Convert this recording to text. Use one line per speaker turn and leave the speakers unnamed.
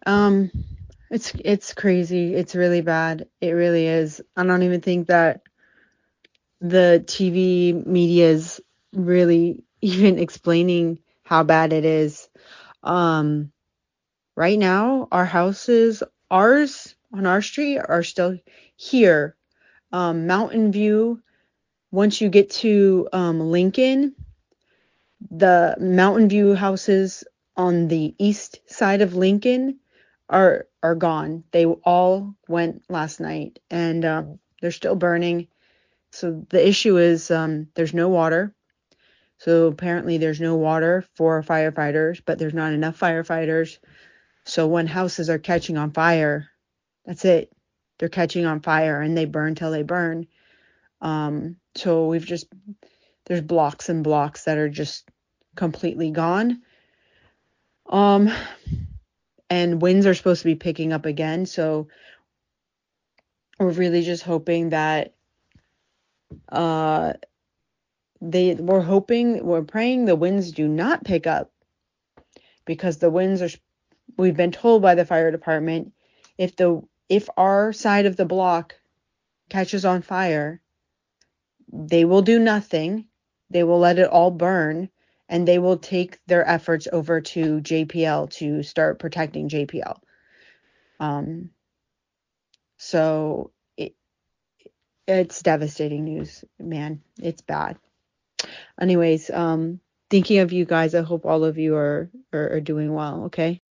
Um, it's crazy. It's really bad. It really is. I don't even think that the TV media is really even explaining how bad it is. Um, right now, ours on our street are still here. Mountain View, once you get to Lincoln, the Mountain View houses on the east side of Lincoln are gone. They all went last night, and they're still burning. So the issue is there's no water. So apparently there's no water for firefighters, but there's not enough firefighters. So when houses are catching on fire, that's it. They're catching on fire and they burn till they burn. So there's blocks and blocks that are just completely gone. Um, and winds are supposed to be picking up again. So we're really just hoping that uh we're praying the winds do not pick up, because we've been told by the fire department, if our side of the block catches on fire, they will do nothing. They will let it all burn, and they will take their efforts over to JPL to start protecting JPL. Um, so it's devastating news, man. It's bad. Anyways, thinking of you guys, I hope all of you are doing well, okay?